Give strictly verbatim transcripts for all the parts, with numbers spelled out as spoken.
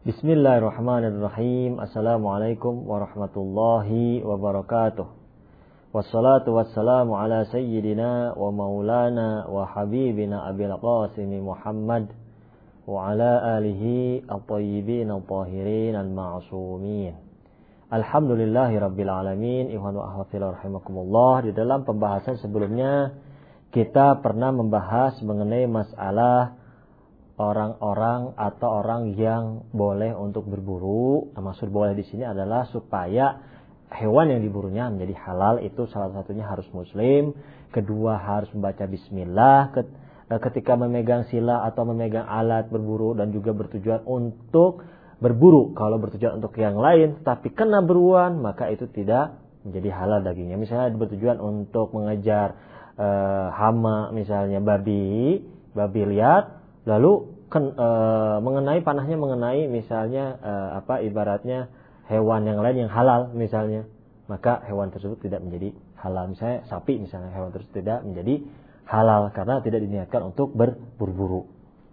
Bismillahirrahmanirrahim. Assalamualaikum warahmatullahi wabarakatuh. Wassalatu wassalamu ala sayyidina wa maulana wa habibina Abil Qasim Muhammad wa ala alihi at-tayyibin at-tahirin al-ma'sumin. Alhamdulillahi rabbil alamin. Ikhwan wa akhwat fillah rahimakumullah. Di dalam pembahasan sebelumnya kita pernah membahas mengenai masalah orang-orang atau orang yang boleh untuk berburu. Maksud boleh di sini adalah supaya hewan yang diburunya menjadi halal. Itu salah satunya harus muslim. Kedua harus membaca bismillah ketika memegang silah atau memegang alat berburu, dan juga bertujuan untuk berburu. Kalau bertujuan untuk yang lain tapi kena beruan, maka itu tidak menjadi halal dagingnya. Misalnya bertujuan untuk mengejar uh, hama, misalnya babi, babi liar, lalu ken, e, mengenai panahnya mengenai misalnya e, apa ibaratnya hewan yang lain yang halal misalnya, maka hewan tersebut tidak menjadi halal. Misalnya sapi, misalnya hewan tersebut tidak menjadi halal karena tidak diniatkan untuk berburu.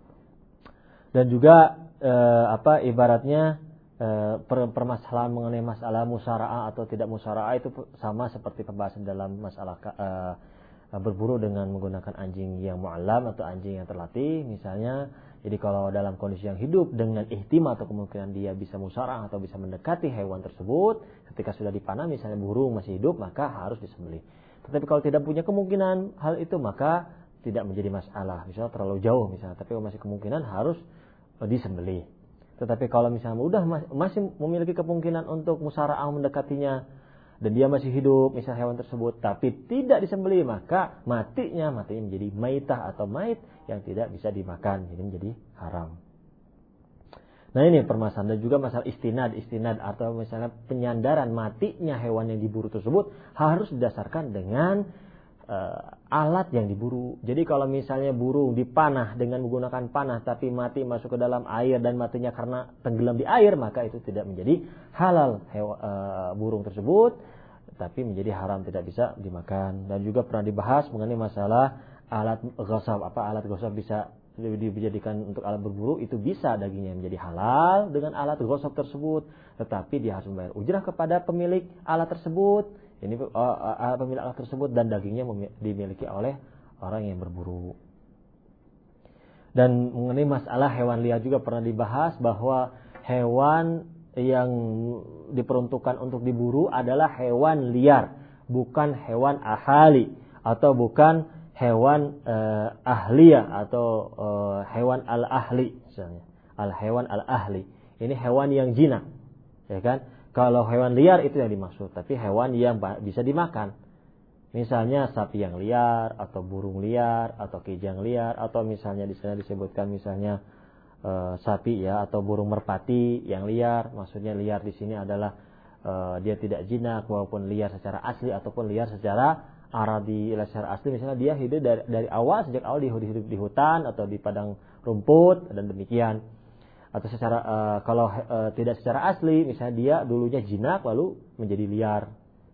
Dan juga e, apa ibaratnya e, per, permasalahan mengenai masalah musara'ah atau tidak musara'ah itu sama seperti pembahasan dalam masalah e, berburu dengan menggunakan anjing yang mu'allam atau anjing yang terlatih misalnya. Jadi kalau dalam kondisi yang hidup dengan ihtimal atau kemungkinan dia bisa musarah atau bisa mendekati hewan tersebut, ketika sudah dipanah misalnya burung masih hidup, maka harus disembelih. Tetapi kalau tidak punya kemungkinan hal itu, maka tidak menjadi masalah. Misalnya terlalu jauh misalnya, tapi masih kemungkinan harus disembelih. Tetapi kalau misalnya udah masih memiliki kemungkinan untuk musarah mendekatinya dan dia masih hidup, misalnya hewan tersebut, tapi tidak disembelih, maka matinya, matinya menjadi maitah atau mait yang tidak bisa dimakan, jadi menjadi haram. Nah ini permasalahan. Dan juga masalah istinad, istinad atau misalnya penyandaran matinya hewan yang diburu tersebut harus didasarkan dengan uh, alat yang diburu. Jadi kalau misalnya burung dipanah dengan menggunakan panah, tapi mati masuk ke dalam air dan matinya karena tenggelam di air, maka itu tidak menjadi halal hewan, uh, burung tersebut, tapi menjadi haram, tidak bisa dimakan. Dan juga pernah dibahas mengenai masalah alat ghasab. Apa alat ghasab bisa dijadikan untuk alat berburu? Itu bisa dagingnya menjadi halal dengan alat ghasab tersebut, tetapi dia harus membayar ujrah kepada pemilik alat tersebut. Ini uh, pemilik alat tersebut, dan dagingnya dimiliki oleh orang yang berburu. Dan mengenai masalah hewan liar juga pernah dibahas bahwa hewan yang diperuntukkan untuk diburu adalah hewan liar, bukan hewan ahali atau bukan hewan uh, ahliyah atau uh, hewan al-ahli misalnya. Al-hewan al-ahli. Ini hewan yang jinak. Ya kan? Kalau hewan liar itu yang dimaksud, tapi hewan yang bisa dimakan. Misalnya sapi yang liar atau burung liar atau kijang liar, atau misalnya di sana disebutkan misalnya Uh, sapi ya atau burung merpati yang liar. Maksudnya liar di sini adalah uh, dia tidak jinak maupun liar secara asli ataupun liar secara aradi. Secara asli misalnya dia hidup dari, dari awal sejak awal dia hidup di hutan atau di padang rumput dan demikian. Atau secara uh, kalau uh, tidak secara asli misalnya dia dulunya jinak lalu menjadi liar.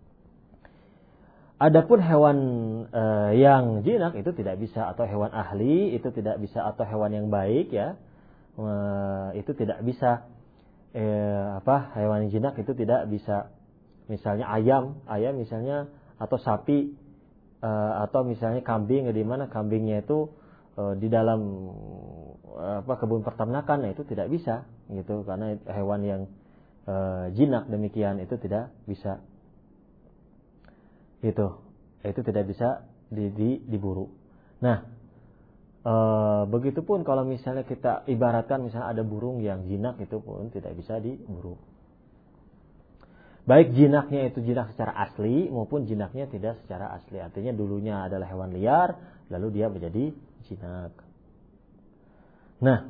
Adapun hewan uh, yang jinak itu tidak bisa, atau hewan ahli itu tidak bisa, atau hewan yang baik ya itu tidak bisa, eh, apa hewan yang jinak itu tidak bisa. Misalnya ayam, ayam misalnya, atau sapi, eh, atau misalnya kambing, di mana kambingnya itu eh, di dalam eh, apa kebun peternakan, nah itu tidak bisa gitu, karena hewan yang eh, jinak demikian itu tidak bisa. Itu, itu tidak bisa di, di, diburu. Nah. E, begitupun kalau misalnya kita ibaratkan misalnya ada burung yang jinak, itu pun tidak bisa diburu. Baik jinaknya itu jinak secara asli maupun jinaknya tidak secara asli. Artinya dulunya adalah hewan liar lalu dia menjadi jinak. Nah,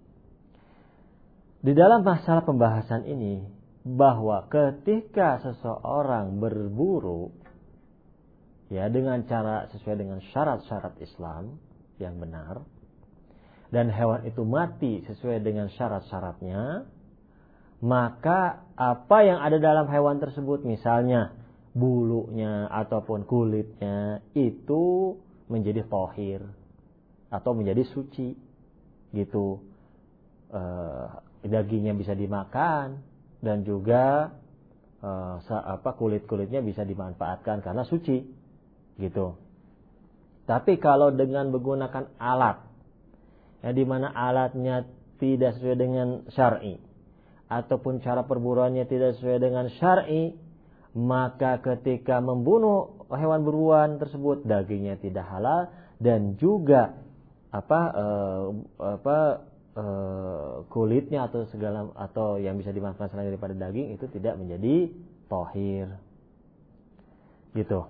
di dalam masalah pembahasan ini bahwa ketika seseorang berburu ya dengan cara sesuai dengan syarat-syarat Islam yang benar, dan hewan itu mati sesuai dengan syarat-syaratnya, maka apa yang ada dalam hewan tersebut, misalnya bulunya ataupun kulitnya, itu menjadi thahir atau menjadi suci gitu. E, dagingnya bisa dimakan dan juga uh, apa kulit-kulitnya bisa dimanfaatkan karena suci, gitu. Tapi kalau dengan menggunakan alat, ya di mana alatnya tidak sesuai dengan syar'i ataupun cara perburuannya tidak sesuai dengan syar'i, maka ketika membunuh hewan buruan tersebut dagingnya tidak halal dan juga apa uh, apa uh, kulitnya atau segala atau yang bisa dimanfaatkan selain daripada daging itu tidak menjadi thahir, gitu.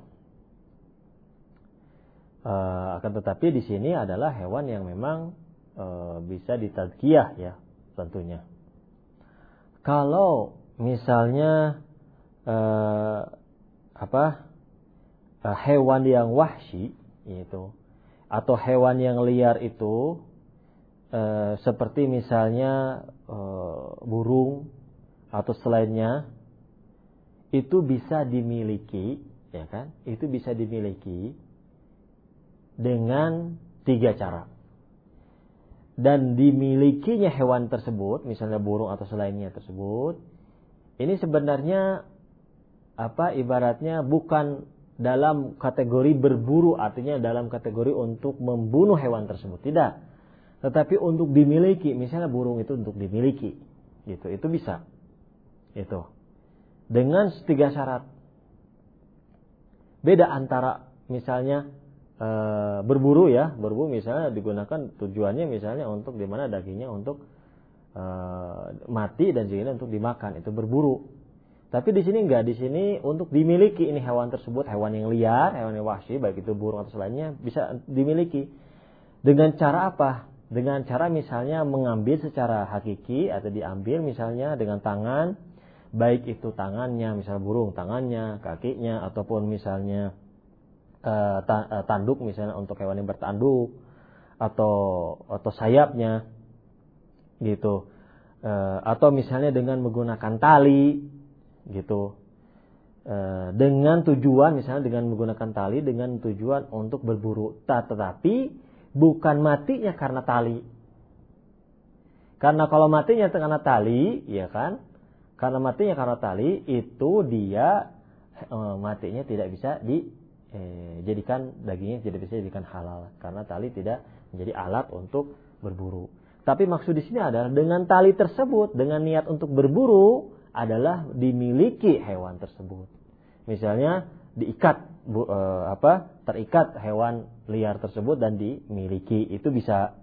Uh, akan tetapi di sini adalah hewan yang memang uh, bisa ditazkiyah ya tentunya. Kalau misalnya uh, apa uh, hewan yang wahsy itu atau hewan yang liar itu uh, seperti misalnya uh, burung atau selainnya itu bisa dimiliki, ya kan? Itu bisa dimiliki dengan tiga cara. Dan dimilikinya hewan tersebut, misalnya burung atau selainnya tersebut, ini sebenarnya apa ibaratnya bukan dalam kategori berburu, artinya dalam kategori untuk membunuh hewan tersebut, tidak. Tetapi untuk dimiliki, misalnya burung itu untuk dimiliki, gitu, itu bisa. Itu. Dengan tiga syarat. Beda antara misalnya E, berburu ya, berburu misalnya digunakan tujuannya misalnya untuk di mana dagingnya untuk e, mati dan juga untuk dimakan, itu berburu. Tapi di sini enggak, di sini untuk dimiliki ini hewan tersebut, hewan yang liar, hewan yang wahsy, baik itu burung atau selainnya bisa dimiliki. Dengan cara apa? Dengan cara misalnya mengambil secara hakiki atau diambil misalnya dengan tangan, baik itu tangannya, misalnya burung tangannya, kakinya ataupun misalnya tanduk misalnya untuk hewan yang bertanduk atau atau sayapnya, gitu, e, atau misalnya dengan menggunakan tali, gitu, e, dengan tujuan misalnya dengan menggunakan tali dengan tujuan untuk berburu, tetapi bukan matinya karena tali, karena kalau matinya karena tali, ya kan, karena matinya karena tali itu dia e, matinya tidak bisa di Eh, jadikan dagingnya tidak bisa dijadikan halal karena tali tidak menjadi alat untuk berburu. Tapi maksud di sini adalah dengan tali tersebut, dengan niat untuk berburu adalah dimiliki hewan tersebut. Misalnya diikat bu, eh, apa terikat hewan liar tersebut dan dimiliki, itu bisa.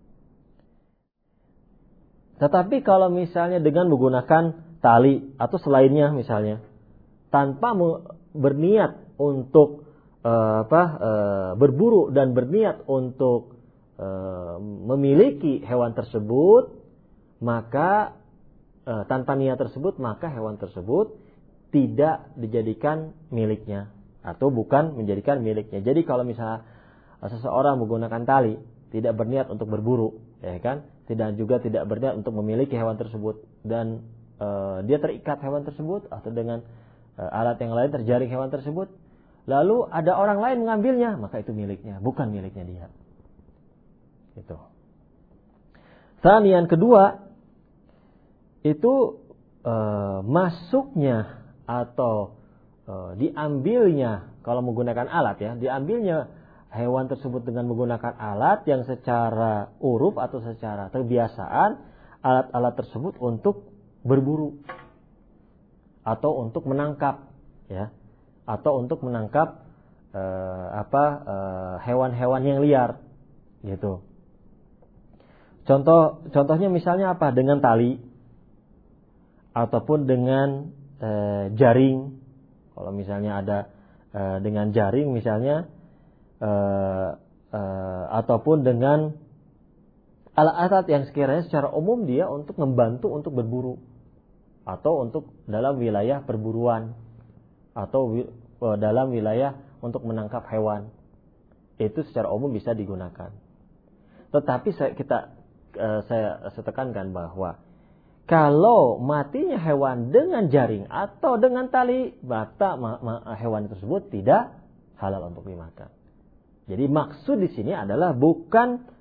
Tetapi kalau misalnya dengan menggunakan tali atau selainnya misalnya tanpa berniat untuk Uh, apa uh, berburu dan berniat untuk uh, memiliki hewan tersebut, maka uh, tanpa niat tersebut maka hewan tersebut tidak dijadikan miliknya atau bukan menjadikan miliknya. Jadi kalau misalnya uh, seseorang menggunakan tali tidak berniat untuk berburu, ya kan, tidak juga tidak berniat untuk memiliki hewan tersebut dan uh, dia terikat hewan tersebut atau dengan uh, alat yang lain terjaring hewan tersebut, lalu ada orang lain mengambilnya, maka itu miliknya, bukan miliknya dia. Itu. Tsaniyan kedua, itu e, masuknya atau e, diambilnya, kalau menggunakan alat ya, diambilnya hewan tersebut dengan menggunakan alat yang secara uruf atau secara kebiasaan, alat-alat tersebut untuk berburu atau untuk menangkap, ya. Atau untuk menangkap uh, apa uh, hewan-hewan yang liar, gitu. Contoh contohnya misalnya apa? Dengan tali ataupun dengan uh, jaring. Kalau misalnya ada uh, dengan jaring misalnya uh, uh, ataupun dengan alat-alat yang sekiranya secara umum dia untuk membantu untuk berburu atau untuk dalam wilayah perburuan atau dalam wilayah untuk menangkap hewan, itu secara umum bisa digunakan. Tetapi saya kita saya tekankan bahwa kalau matinya hewan dengan jaring atau dengan tali, maka hewan tersebut tidak halal untuk dimakan. Jadi maksud di sini adalah bukan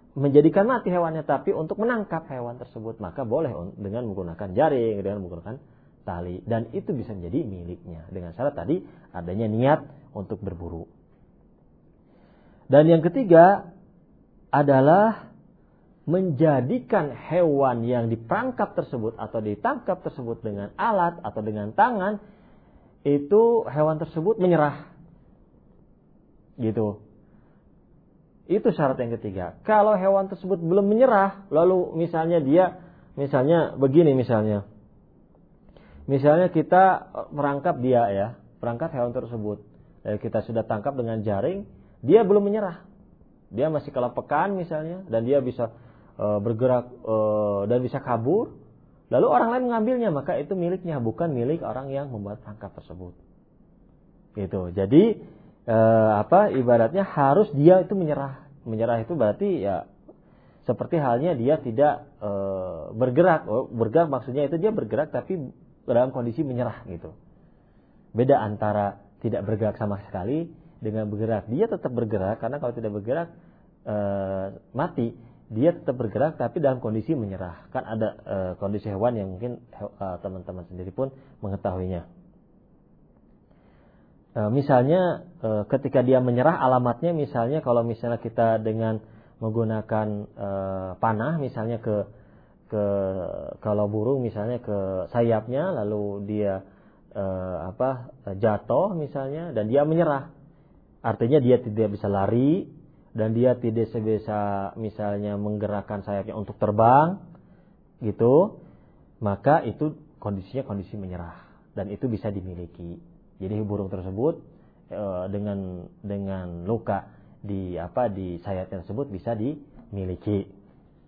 menjadikan mati hewannya, tapi untuk menangkap hewan tersebut, maka boleh dengan menggunakan jaring, dengan menggunakan tali, dan itu bisa menjadi miliknya dengan syarat tadi adanya niat untuk berburu. Dan yang ketiga adalah menjadikan hewan yang diperangkap tersebut atau ditangkap tersebut dengan alat atau dengan tangan, itu hewan tersebut menyerah. Gitu. Itu syarat yang ketiga. Kalau hewan tersebut belum menyerah, lalu misalnya dia, misalnya begini misalnya. Misalnya kita merangkap dia ya, perangkap hewan tersebut. Eh, kita sudah tangkap dengan jaring, dia belum menyerah. Dia masih kelepekan misalnya, dan dia bisa e, bergerak e, dan bisa kabur. Lalu orang lain mengambilnya, maka itu miliknya, bukan milik orang yang membuat perangkap tersebut. Gitu. Jadi e, apa ibaratnya harus dia itu menyerah. Menyerah itu berarti ya seperti halnya dia tidak e, bergerak. Oh, bergerak maksudnya itu dia bergerak tapi dalam kondisi menyerah gitu. Beda antara tidak bergerak sama sekali dengan bergerak. Dia tetap bergerak, karena kalau tidak bergerak e, mati. Dia tetap bergerak tapi dalam kondisi menyerah. Kan ada e, kondisi hewan yang mungkin e, teman-teman sendiri pun mengetahuinya. E, misalnya e, ketika dia menyerah, alamatnya misalnya kalau misalnya kita dengan menggunakan e, panah misalnya ke ke kalau burung misalnya ke sayapnya, lalu dia e, apa jatuh misalnya dan dia menyerah, artinya dia tidak bisa lari dan dia tidak bisa misalnya menggerakkan sayapnya untuk terbang gitu, maka itu kondisinya kondisi menyerah dan itu bisa dimiliki. Jadi burung tersebut e, dengan dengan luka di apa di sayap tersebut bisa dimiliki.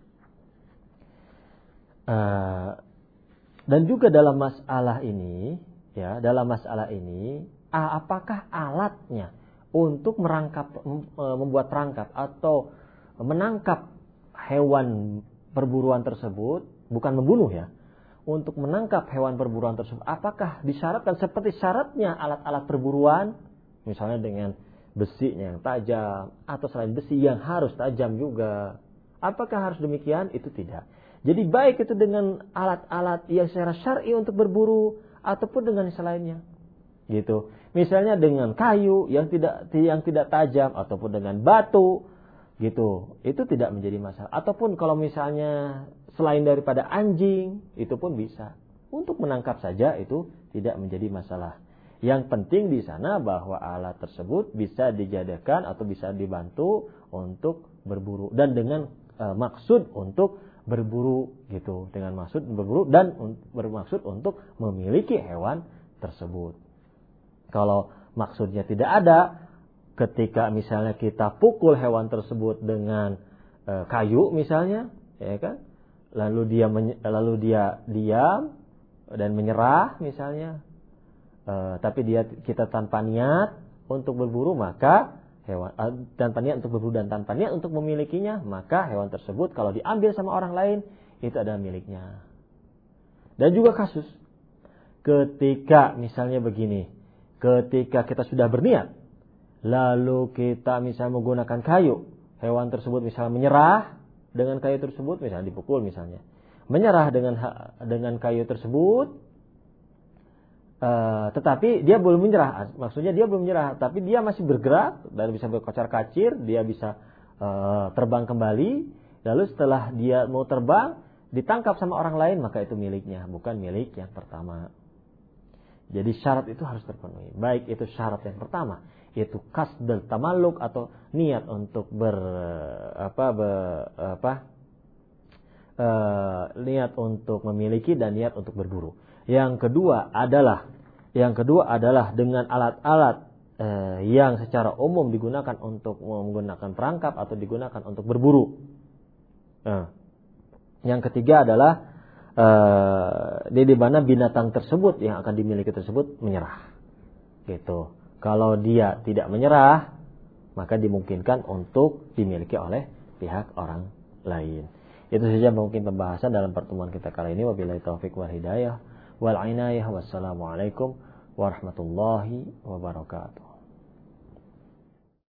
E, dan juga dalam masalah ini, ya dalam masalah ini, apakah alatnya untuk merangkap membuat perangkap atau menangkap hewan perburuan tersebut, bukan membunuh ya. Untuk menangkap hewan perburuan tersebut, apakah disyaratkan seperti syaratnya alat-alat perburuan, misalnya dengan besinya yang tajam atau selain besi yang harus tajam juga? Apakah harus demikian? Itu tidak. Jadi baik itu dengan alat-alat yang secara syar'i untuk berburu ataupun dengan selainnya. Gitu. Misalnya dengan kayu yang tidak yang tidak tajam ataupun dengan batu gitu. Itu tidak menjadi masalah. Ataupun kalau misalnya selain daripada anjing, itu pun bisa. Untuk menangkap saja itu tidak menjadi masalah. Yang penting di sana bahwa alat tersebut bisa dijadikan atau bisa dibantu untuk berburu dan dengan e, maksud untuk berburu gitu, dengan maksud berburu dan un, bermaksud untuk memiliki hewan tersebut. Kalau maksudnya tidak ada, ketika misalnya kita pukul hewan tersebut dengan e, kayu misalnya, ya kan? Lalu dia lalu dia diam dan menyerah misalnya, e, tapi dia kita tanpa niat untuk berburu, maka hewan e, tanpa niat untuk berburu dan tanpa niat untuk memilikinya, maka hewan tersebut kalau diambil sama orang lain itu adalah miliknya. Dan juga kasus ketika misalnya begini, ketika kita sudah berniat, lalu kita misalnya menggunakan kayu, hewan tersebut misalnya menyerah dengan kayu tersebut, misalnya dipukul misalnya, menyerah dengan dengan kayu tersebut, uh, tetapi dia belum menyerah, maksudnya dia belum menyerah, tapi dia masih bergerak dan bisa berkocar-kacir, dia bisa uh, terbang kembali, lalu setelah dia mau terbang, ditangkap sama orang lain, maka itu miliknya, bukan milik yang pertama. Jadi syarat itu harus terpenuhi. Baik itu syarat yang pertama, yaitu qasdul tamalluk atau niat untuk ber apa ber, apa e, niat untuk memiliki dan niat untuk berburu. Yang kedua adalah yang kedua adalah dengan alat-alat e, yang secara umum digunakan untuk menggunakan perangkap atau digunakan untuk berburu. E, yang ketiga adalah Uh, di mana binatang tersebut yang akan dimiliki tersebut menyerah, gitu. Kalau dia tidak menyerah, maka dimungkinkan untuk dimiliki oleh pihak orang lain. Itu saja mungkin pembahasan dalam pertemuan kita kali ini. Wabillahi taufiq wal hidayah wal inayah. Wassalamualaikum warahmatullahi wabarakatuh.